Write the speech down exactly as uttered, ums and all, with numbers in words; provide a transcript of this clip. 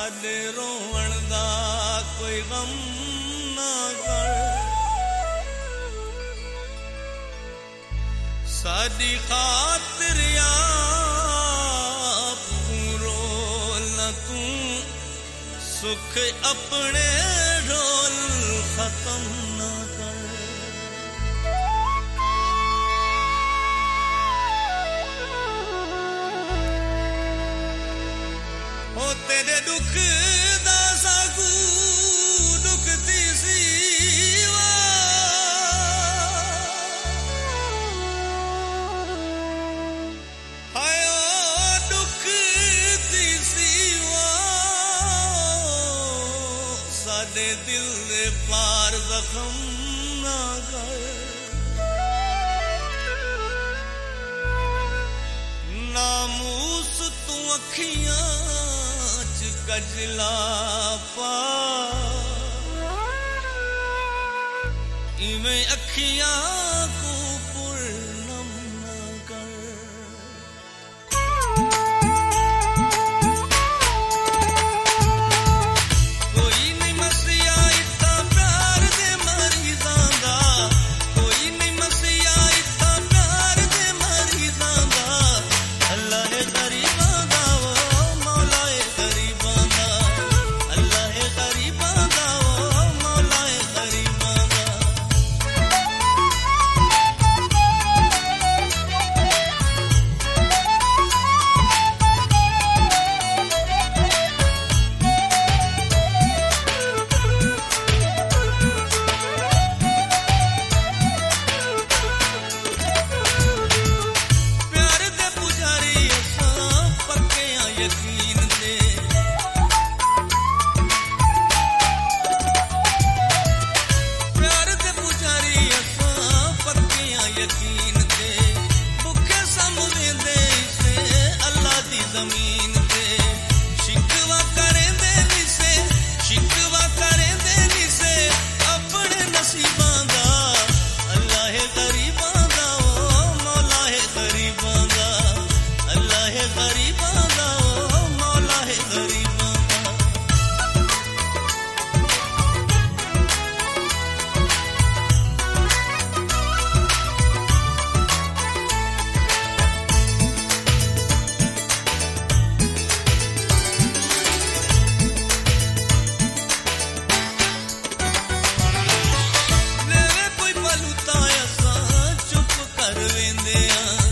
साडे रोवण दा कोई गम ना कर, साडी खातिर आप रोल न तू, सुख अपने ढोल खत्म ना कर। हो तेरे दुख दा सागू दुख दी सीवा, हाय ओ दुख दी सीवा, साडे दिल दे पार जख्म ना कर। नामूस तू अखियां कजला पा, इवें अखियां को पूर्णम न कर। कोई नहीं मसिया इतना प्यार दे मरीज़ां दा, कोई नहीं मसिया इतना प्यार दे मरीज़ां दा। अल्लाह है गरीबां दा वो मौला है गरीबां दा, अल्लाह है गरीबां दा वो मौला है गरीबां दा। प्यार दे पुजारी असां पक्के आ यकीन दे, प्यार दे पुजारी असां पक्के आ यकीन दे। भुखे समझेंदे इसे अल्लाह दी ज़मीन दे, शिकवा करेंदे निसे, शिकवा करेंदे निसे अपने नसीबां दा। अल्लाह है गरीबां दा ओ मौला है गरीबां दा, अल्लाह है गरीबां दा ओ मौला है गरीबां दा। लेवे कोई पलूता असां चुप कर वेंदे आ,